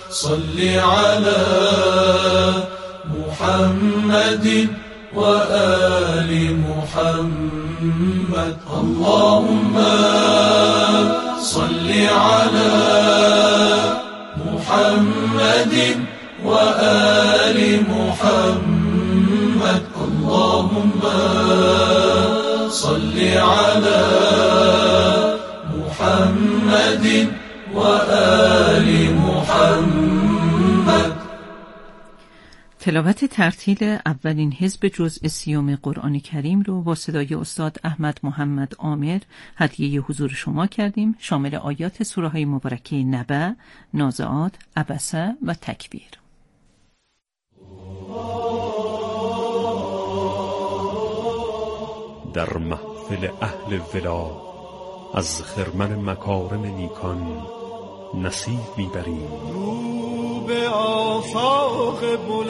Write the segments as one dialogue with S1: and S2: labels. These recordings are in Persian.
S1: صل على محمد وآل محمد اللهم صل على محمد وآل محمد اللهم صل على محمد وآل محمد.
S2: تلاوت ترتیل اولین حزب جزء 30 قرآن کریم رو با صدای استاد احمد محمد عامر هدیه حضور شما کردیم، شامل آیات سوره های مبارکه نبأ، نازعات، عبسه و تکویر.
S3: در محفل اهل ولا از خرمن مکارم نیکان نصیب میبریم.
S4: رو به آفاق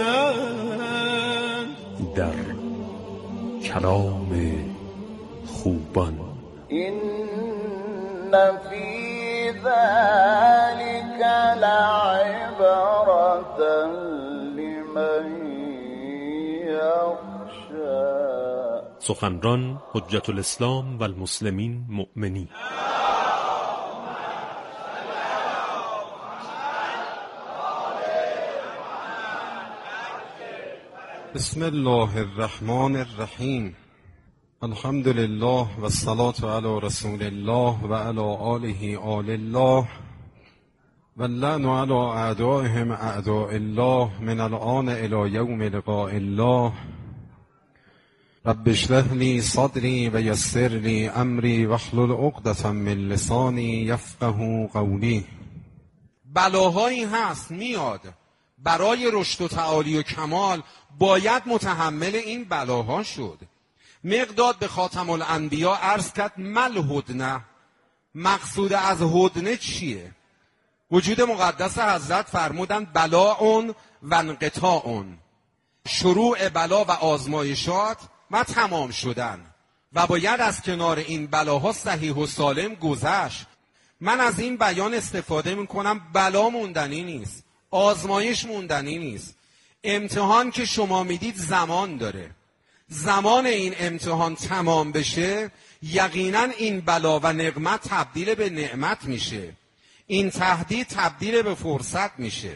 S4: بلند
S3: در کلام خوبان.
S5: این فی ذلک لعبرة لمن یخشی.
S3: سخنران حجت الاسلام و المسلمین مؤمنی.
S6: بسم الله الرحمن الرحیم. الحمد لله و الصلاة علی رسول الله و علی آله آل الله و اللعن علی اعدائهم اعداء الله من الآن الی یوم لقاء الله. رب اشرح لی صدری و یسر لی امری واحلل عقدة من لسانی یفقهوا قولی.
S7: بلاهایی هست میاد برای رشد و تعالی و کمال، باید متحمل این بلاها شد. مقداد به خاتم الانبیا عرض کرد مل هدنه، مقصود از هدنه چیه؟ وجود مقدس حضرت فرمودن بلاء و انقطاع، شروع بلا و آزمایشات و تمام شدن، و باید از کنار این بلاها صحیح و سالم گذشت. من از این بیان استفاده میکنم، بلا موندنی نیست، آزمایش موندنی نیست. امتحان که شما میدید زمان داره، زمان این امتحان تمام بشه یقینا این بلا و نقمت تبدیل به نعمت میشه، این تهدید تبدیل به فرصت میشه.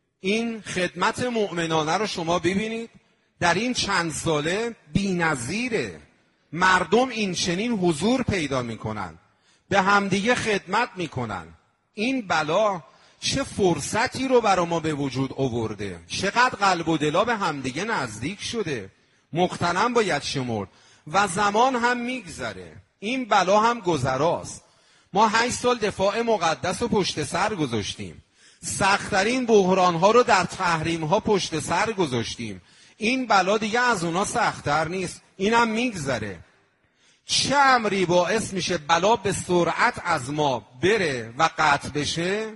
S7: این خدمت مؤمنانه رو شما ببینید در این چند ساله بی‌نظیره. مردم این چنین حضور پیدا میکنن، به همدیگه خدمت میکنن. این بلا چه فرصتی رو برای ما به وجود آورده، چقدر قلب و دلا به همدیگه نزدیک شده. مغتنم باید شمرد و زمان هم میگذره، این بلا هم گذراست. ما 8 سال دفاع مقدس رو پشت سر گذاشتیم، سخت‌ترین بحران‌ها رو در تحریم‌ها پشت سر گذاشتیم. این بلا دیگه از اونا سخت‌تر نیست، اینم میگذره. چه امری باعث میشه بلا به سرعت از ما بره و قطع بشه؟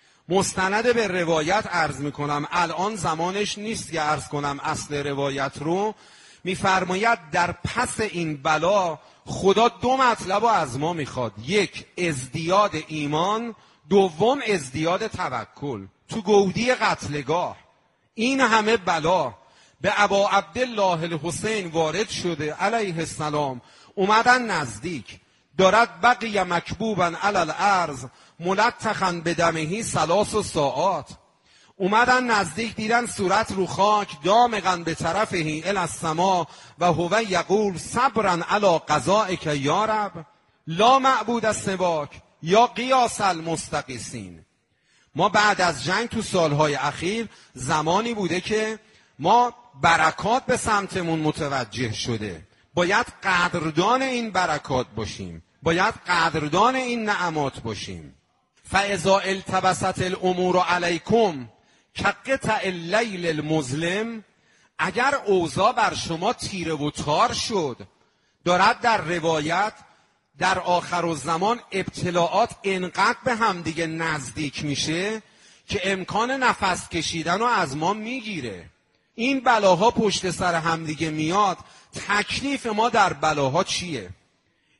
S7: مستند به روایت عرض میکنم، الان زمانش نیست که عرض کنم اصل روایت رو. میفرماید در پس این بلا خدا 2 مطلب رو از ما میخواد، 1 ازدیاد ایمان، 2 ازدیاد توکل. تو گودی قتلگاه این همه بلا به ابا عبدالله الحسین وارد شده علیه السلام، اومدن نزدیک، دارد بقی مکبوبا علی الارض ملتخا بدمهی 3 ساعات. اومدن نزدیک، دیدن صورت رو خاک، دامغا به طرفهی الی السما و هو یقول صبرا علی قضائک یا رب لا معبود سواک یا قیاس المستقیسین. ما بعد از جنگ تو سالهای اخیر زمانی بوده که ما برکات به سمتمون متوجه شده، باید قدردان این برکات باشیم، باید قدردان این نعمات باشیم. فاذا التبست الامور علیکم کقطع اللیل المظلم، اگر اوضاع بر شما تیره و تار شد، دارد در روایت در آخر الزمان ابتلاعات انقدر به همدیگه نزدیک میشه که امکان نفس کشیدن رو از ما میگیره. این بلاها پشت سر همدیگه میاد. تکلیف ما در بلاها چیه؟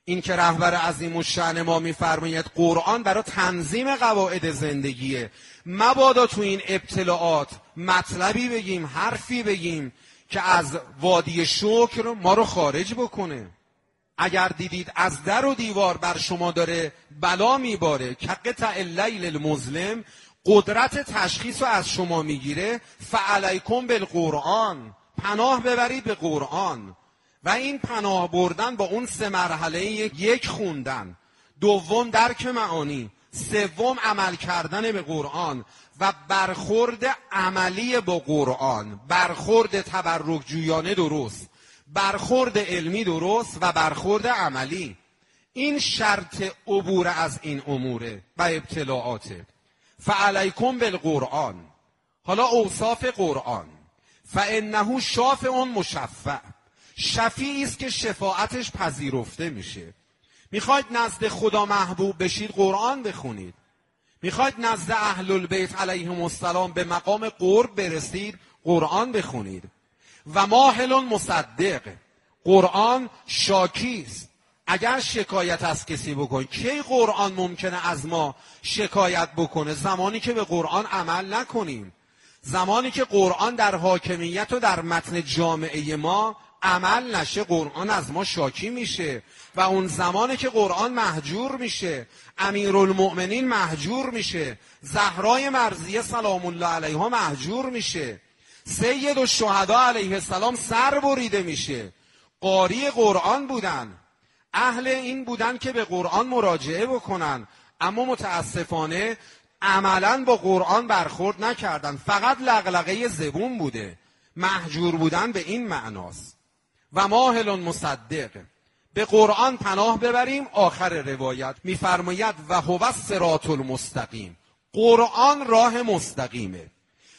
S7: این که رهبر عظیم الشأن ما میفرماید قرآن برای تنظیم قواعد زندگیه. مبادا تو این ابتلاعات مطلبی بگیم، حرفی بگیم که از وادی شکر ما رو خارج بکنه. اگر دیدید از در و دیوار بر شما داره بلا میباره که قطع اللیل المظلم، قدرت تشخیص رو از شما میگیره، فعلیکم بالقرآن، پناه ببرید به قرآن. و این پناه بردن با اون 3 مرحله، یک خوندن، دوم درک معانی، سوم عمل کردن به قرآن و برخورد عملی با قرآن، برخورد تبرک جویانه درست، برخورد علمی درست و برخورد عملی. این شرط عبور از این اموره و ابتلاعاته. فعلیکم بالقرآن. حالا اوصاف قرآن: فانه شافع مشفع، شفیعی است که شفاعتش پذیرفته میشه. میخواید نزد خدا محبوب بشید، قرآن بخونید. میخواید نزد اهل البیت علیهم السلام به مقام قرب برسید، قرآن بخونید. و ماهل مصدق، قرآن شاکی است. اگر شکایت از کسی بکنید، کی قرآن ممکنه از ما شکایت بکنه؟ زمانی که به قرآن عمل نکنیم، زمانی که قرآن در حاکمیت و در متن جامعه ما عمل نشه، قرآن از ما شاکی میشه و اون زمانی که قرآن مهجور میشه، امیرالمؤمنین مهجور میشه، زهرای مرضیه سلام الله علیها مهجور میشه، سید الشهدا علیه السلام سر بریده میشه. قاری قرآن بودن، اهل این بودن که به قرآن مراجعه بکنن، اما متاسفانه عملاً با قرآن برخورد نکردن، فقط لغلقه زبون بوده. مهجور بودن به این معناست. و ماهل مصدق، به قرآن پناه ببریم. آخر روایت میفرماید و هو الصراط المستقیم، قرآن راه مستقیمه.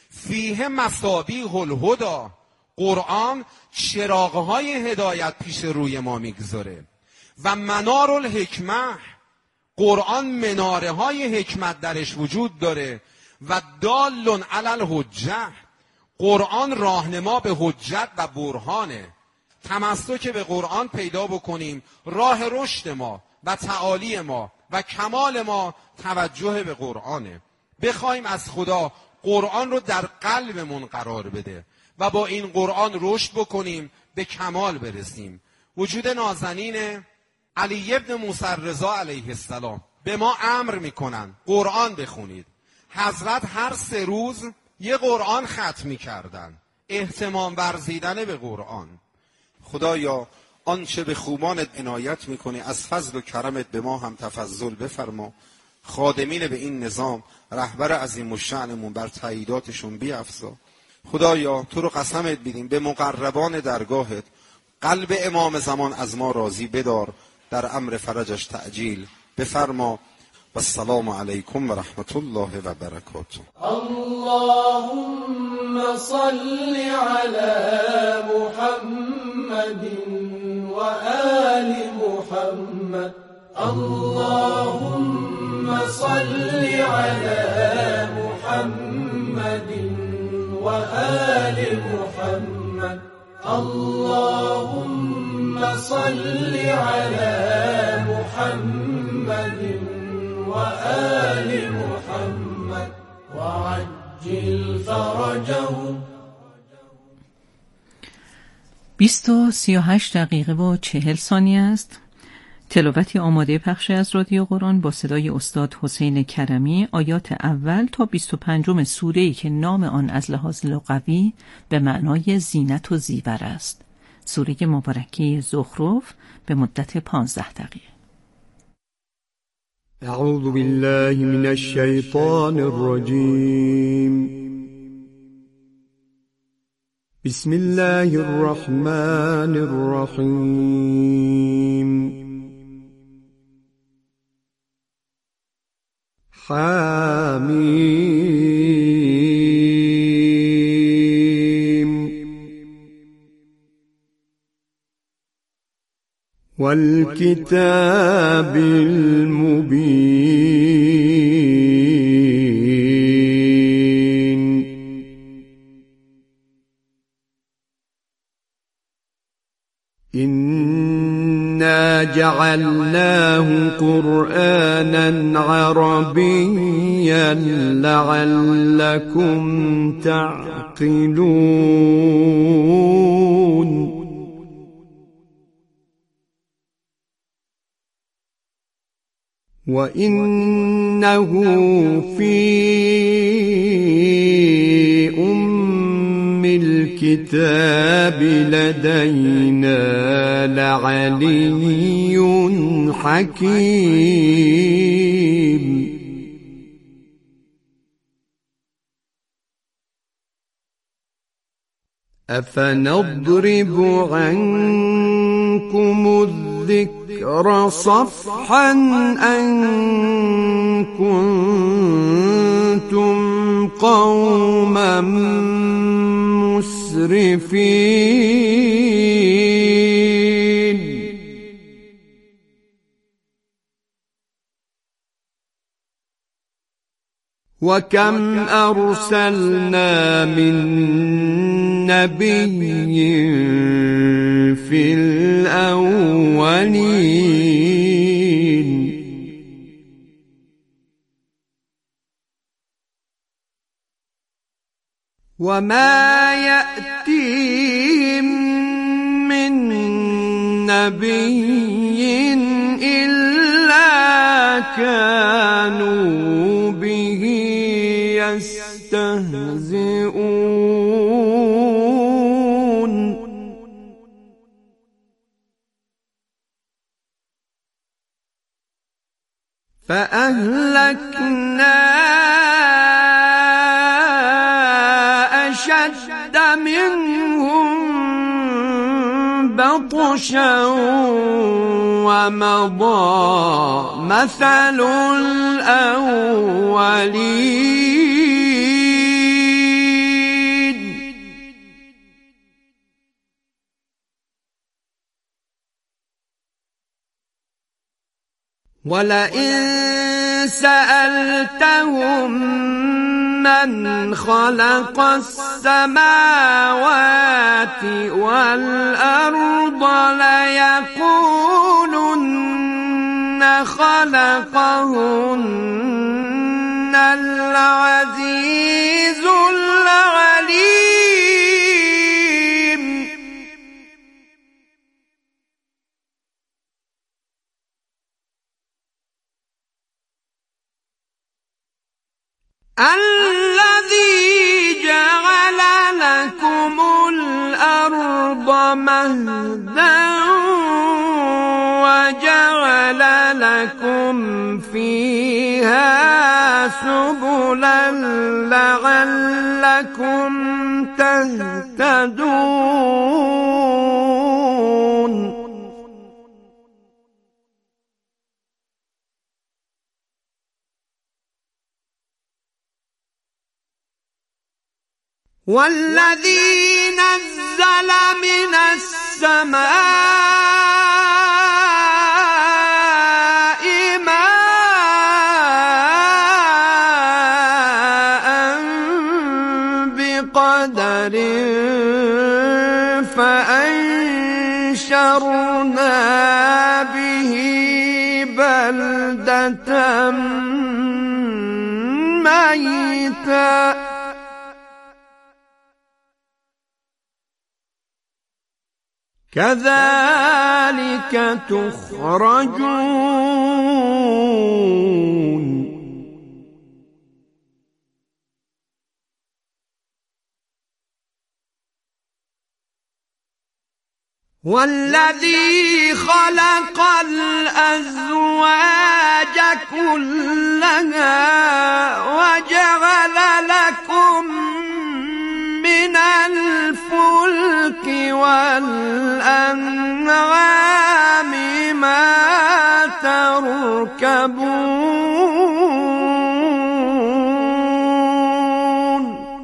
S7: فیه مصابیح الهدی، قرآن چراغهای هدایت پیش روی ما میگذاره. و منار الحکمه، قرآن مناره های حکمت درش وجود داره. و دال علی الحجه، قرآن راهنما به حجت و برهانه. تمسک به قرآن پیدا بکنیم، راه رشد ما و تعالی ما و کمال ما توجه به قرآنه. بخوایم از خدا قرآن رو در قلبمون قرار بده و با این قرآن رشد بکنیم، به کمال برسیم. وجود نازنین علی ابن موسی رضا علیه السلام به ما امر میکنن قرآن بخونید. حضرت هر 3 روز یه قرآن ختم میکردن، اهتمام ورزیدن به قرآن.
S6: خدایا آنچه به خوبانت عنایت میکنی از فضل و کرمت به ما هم تفضل بفرما. خادمین به این نظام، رهبر عظیم الشأنمون بر تاییداتشون بیفزا. خدایا تو رو قسمت میدیم به مقربان درگاهت، قلب امام زمان از ما راضی بدار، در امر فرجش تعجیل بفرما. و السلام علیکم و رحمت الله و برکاته.
S1: اللهم صل على محمد و آل محمد. اللهم صل على محمد و آل محمد. اللهم صل على محمد و آل محمد وعجل فرجه.
S2: 20:38 دقیقه و 40 ثانیه است. تلاوتی آماده پخش از رادیو قرآن با صدای استاد حسین کرمی، آیات اول تا 25 سوره‌ای که نام آن از لحاظ لغوی به معنای زینت و زیور است. سوره مبارکه زخرف به مدت 15 دقیقه.
S8: اعوذ بالله من الشیطان الرجیم. بسم الله الرحمن الرحیم. حمیم. والکتاب المبین. إنا إنا جعلناه قرآنا عربيا لعلكم تعقلون وإنه في أم الكتاب لدينا لعلي حكيم أفنضرب عنكم الذكر صفحا أن كنتم قوما مسرفين وكم أرسلنا من نبي في الأولين وما يأتيهم من نبي إلا كانوا به يستهزئون فأهلكنا أشد منهم بطشا ومضى مثل الأولين ولئن سألتهم من خلق السماوات والأرض ليقولن خلقهن العزيز العليم الذي جعل لكم الأرض مهدا وجعل لكم فيها سبلا لعلكم تهتدون والذي نزل من السماء ماء بقدر فأنشرنا به بلدة ميتا كذلك تخرجون والذي خلق الأزواج كلها وجعل لكم من الفلك والأنعام ما تركبون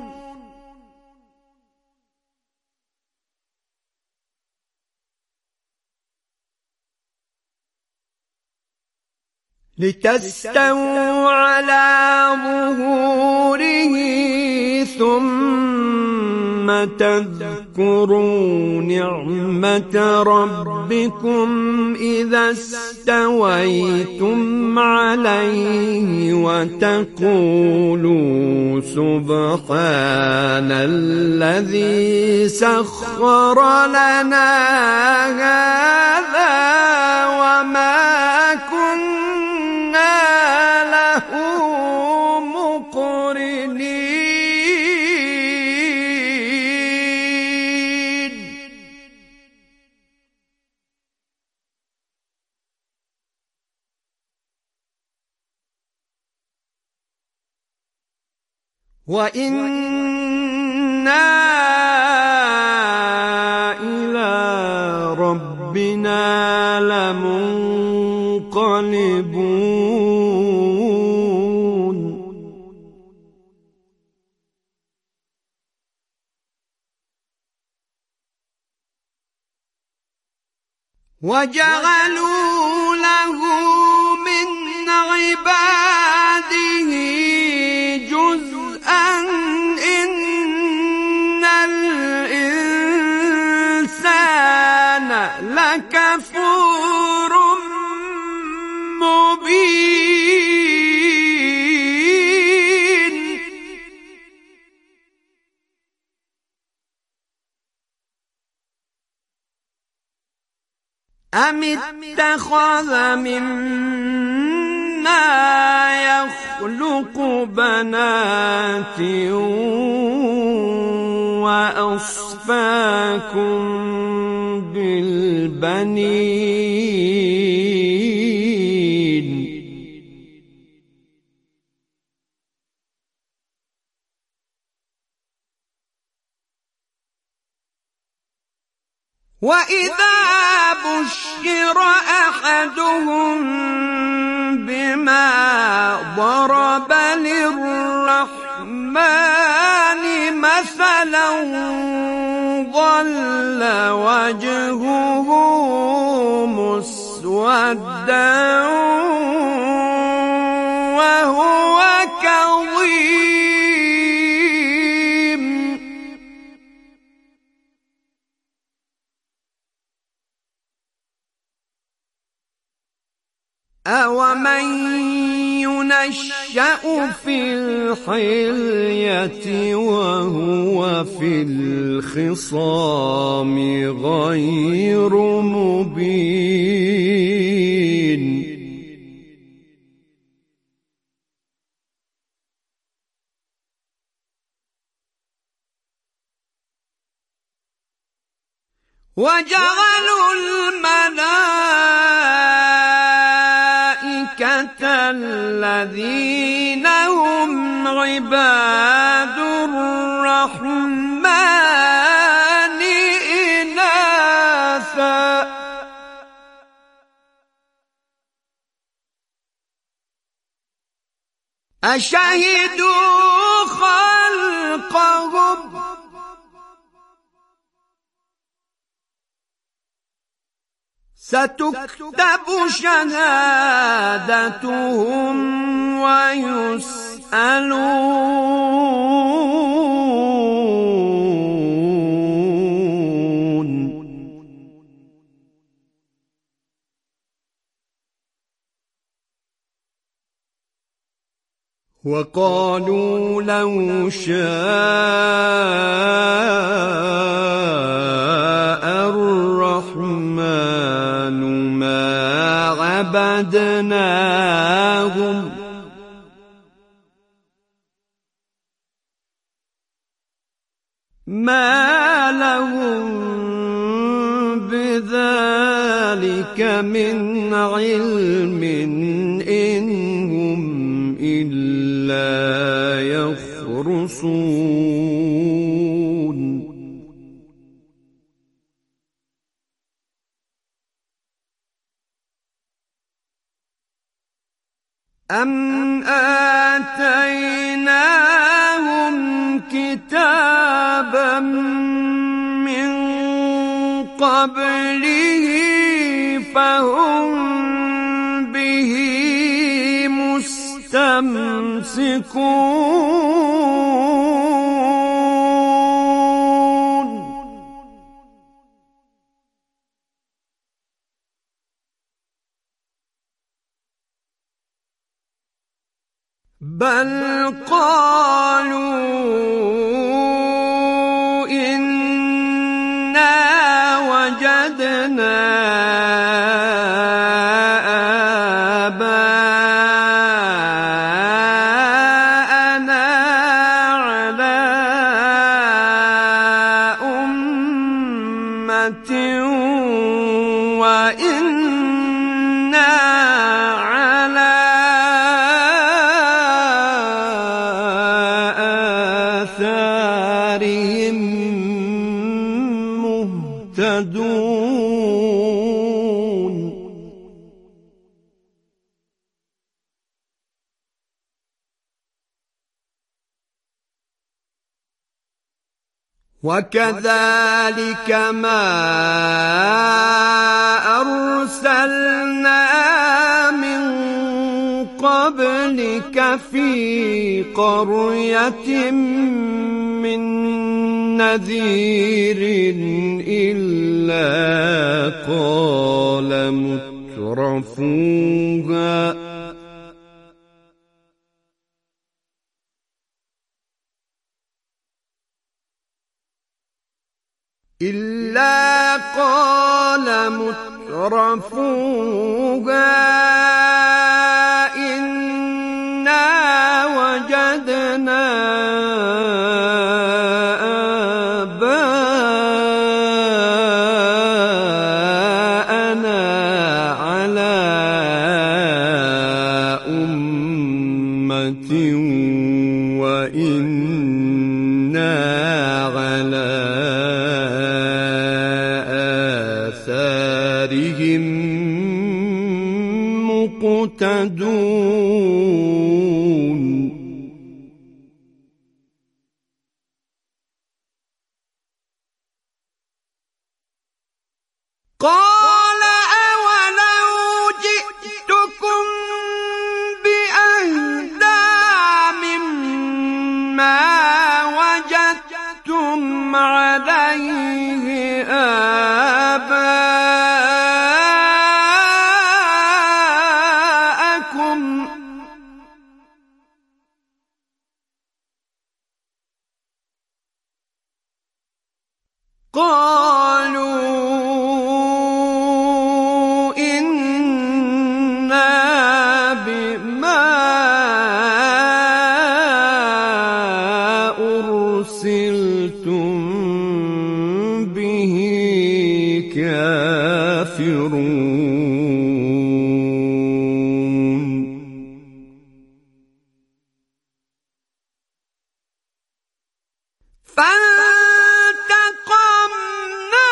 S8: لتستووا على ظهوره ثم تذكروا واذكروا نعمة ربكم إذا استويتم عليه وتقولوا سبحان الذي سخر لنا هذا وما كنا له مقرنين. وإنا إلى ربنا لمنقلبون. وجعلوا له من عباده جزءا إن الإنسان لكفور مبين. أم اتخذ مما يخلق بنات وأصفاكم بالبنين. وإذا بشر أحدهم بما ضرب للرحمن مثلا ظل وجهه مسودا وهو كظيم. أَوَمَن يُنَشَّأُ فِي الْحِلْيَةِ وَهُوَ فِي الْخِصَامِ غَيْرُ مُبِينٍ. وَجَعَلُوا الذين هم عباد الرحمن إناثا أشهدوا خلقهم ستكتب شهادتهم ويسألون. وقالوا لو شاء الرحمن ما عبدناهم ما لهم بذلك من علم إن هم إلا يخرصون. أم آتيناهم كتابا من قبله فهم به مستمسكون. بل قالوا إنا وجدنا آباءنا على أمة وإنا على آثارهم مهتدون. وكذلك ما أرسلنا من قبلك في قرية من نذير إلا قال مترفوها إنا وجدنا آباءنا على أمة وإنا على آثارهم مقتدون. قال أولو جئتكم بأهدى مما وجدتم عليه آباءكم قالوا إنا بما أرسلتم به كافرون. فانتقمنا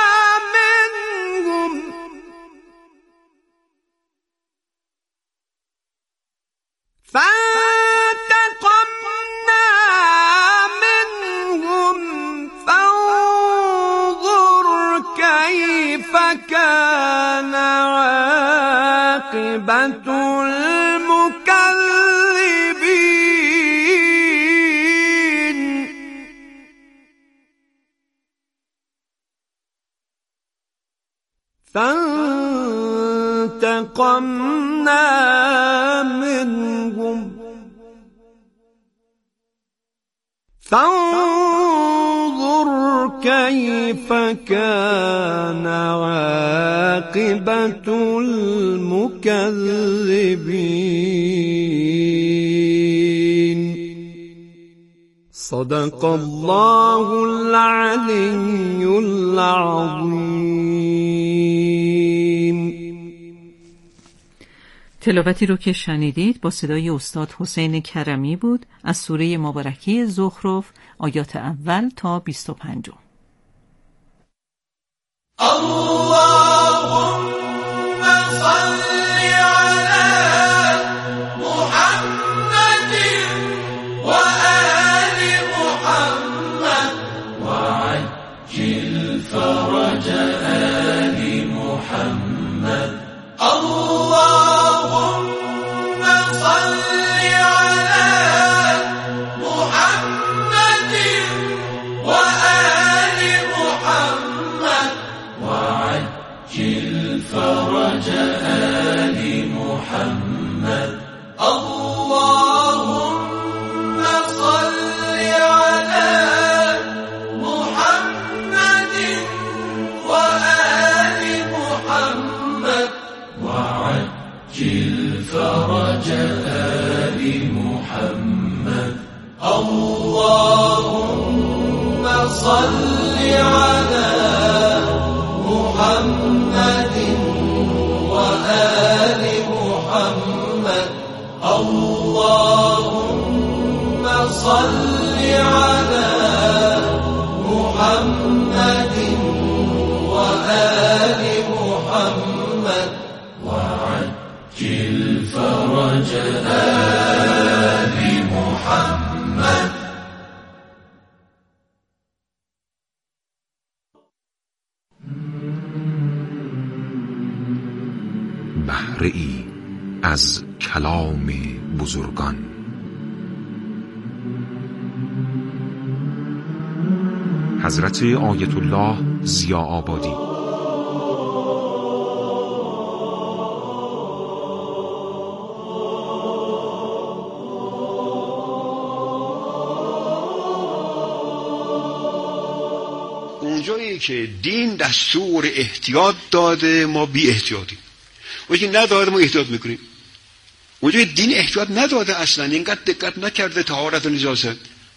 S8: منهم فانظر كيف كان عاقبة المكذبين. فانتقمنا منهم فانظر كيف كان عاقبة المكذبين. صدق الله العلي العظيم.
S2: تلاوتی رو که شنیدید با صدای استاد حسین کرمی بود از سوره مبارکه زخرف آیات اول تا 25.
S1: اللهم صل على محمد و آل محمد وعجل فرج آل محمد. اللهم صل على محمد و آل محمد وعجل فرج آل اللهم صل على محمد وآل محمد اللهم صل على محمد وآل محمد وعجل فرج آل محمد.
S9: بهره‌ای از کلام بزرگان. حضرت آیت الله ضیاء‌آبادی.
S10: اونجایی که دین دستور احتیاط داده ما بی احتیاطیم، اونجایی نداده ما احتیاط میکنیم. اونجایی دین احتیاط نداده اصلا، اینقدر دقت نکرده طهارت و نجاست،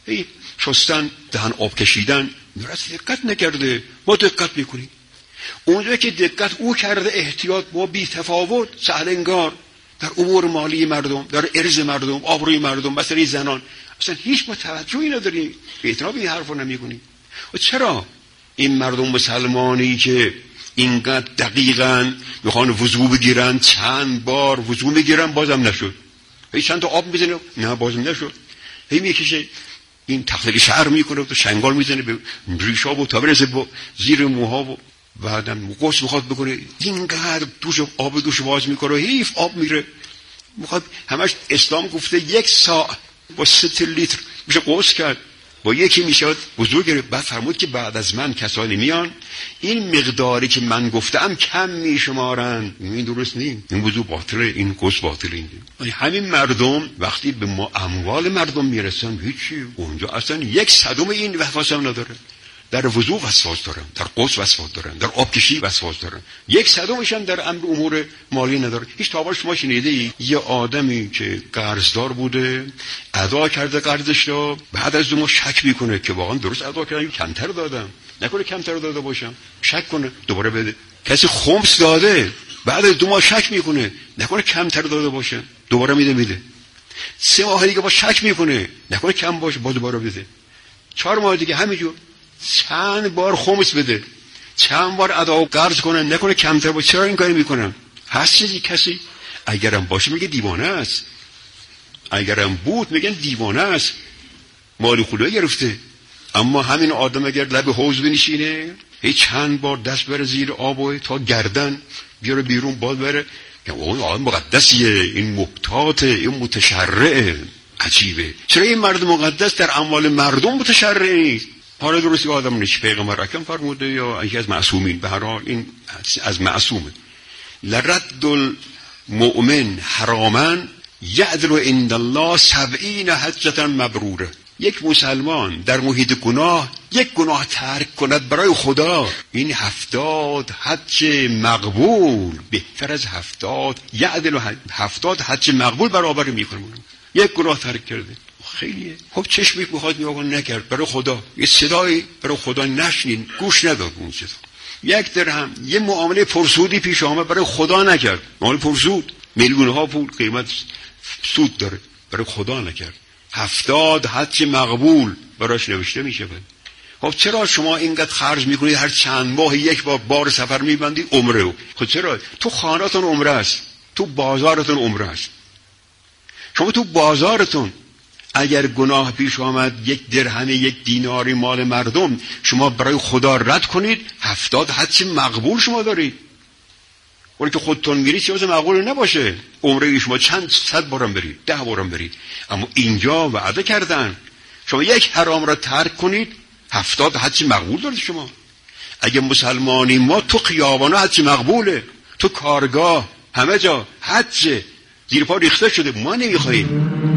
S10: شستن، دهن آب کشیدن، دقت نکرده، ما دقت میکنیم. اونجایی که دقت او کرده احتیاط ما بی تفاوت سهل انگار در امور مالی مردم، در ارز مردم، آبروی مردم، مسئله زنان، اصلا هیچ ما توجهی نداریم، اعتراف این حرفو نمیکنیم. و چرا این مردم مسلمانی که اینقدر دقیقاً میخوان وضو بگیرن، چند بار وضو میگیرن بازم نشد، چند تا آب میزنه نه بازم نشد، میکشه این تخلیه شعر میکنه و شنگال میزنه به ریشا و تا برسه با زیر موها و بعدم غسل میخواد بکنه، اینقدر دوش آب دوش باز میکنه، حیف آب میره، میخواد همش. اسلام گفته 1 ساعت با 3 لیتر میشه غسل کرد، با یکی میشد وضو گرفت. بعد فرمود که بعد از من کسانی میان این مقداری که من گفتم کم میشمارن، این درست نیست، این وضو باطله، این غسل باطله. همین مردم وقتی به ما اموال مردم میرسن هیچی، اونجا اصلا 1/100 این وسواس هم نداره. در وضو وسواس دارن، در غسل وسواس دارن، در آبکشی وسواس دارن، 1/100 هم در امور مالی نداره. هیچ تا شما شنیده یه آدمی که قرضدار بوده ادا کرده قرضش رو، بعد از 2 ماه شک میکنه که واقعا درست ادا کردم، کمتر دادم، نکنه کمتر داده باشم، شک کنه دوباره بده. کسی خمس داده بعد از 2 ماه شک میکنه نکنه کمتر داده باشه، دوباره میده. 3 ماه دیگه با شک میکنه نکنه کم باشه، باز دوباره بده. 4 ماه دیگه همینجور چند بار خمس بده، چند بار ادا و قرض کنه نکنه کمتر باشه. چرا این کاری میکنن؟ هست چیزی کسی؟ اگرم باشه میگه دیوانه است، اگرم بود میگن دیوانه است، مال خدا گرفته. اما همین آدم اگر لب حوض بنشینه چند بار دست بره زیر آب تا گردن بیاره بیرون باز بره، که اون آدم مقدسیه، این محتاطه، این متشرعه. عجیبه چرا این مرد مقدس در اموال مردم متشرع نیست؟ حالا درستی آدم نیست، پیغمبر اکرم فرموده یا یکی از معصومین، به هر حال این از معصومه. لرد المؤمن حراما یعدل عند الله 70 حجة مبروره. یک مسلمان در محیط گناه 1 گناه ترک کند برای خدا، این 70 حج مقبول، بهتر از 70 یعدل 70 حج مقبول برابر میکنه. 1 گناه ترک کرده خیلیه. خب چشمی بخواد میگه نکرد برای خدا، یه صدایی برای خدا نشنید، گوش نداد اون صدا. 1 درهم یه معامله پرسودی پیش آمد برای خدا نکرد، معامله پرسود، میلیون‌ها پول قیمت سود داره، برای خدا نکرد. 70 حج مقبول براش نوشته میشه. خب چرا شما اینقدر خرج میکنید؟ هر چند ماه 1 بار سفر میبندید عمره. خب چرا؟ تو خانه‌تون عمره است، تو بازارتون عمره است. شما تو بازارتون اگر گناه پیش آمد 1 درهم 1 دیناری مال مردم شما برای خدا رد کنید، 70 حج مقبول شما دارید. ولی که خودتون میرید چه مقبول نباشه، عمره شما چند 100 بارم برید، 10 بارم برید. اما اینجا وعده کردن شما 1 حرام را ترک کنید 70 حج مقبول دارید شما. اگه مسلمانی ما تو خیابانا حج مقبوله، تو کارگاه همه جا حج زیر پا ریخته شده، ما نمیخوایم.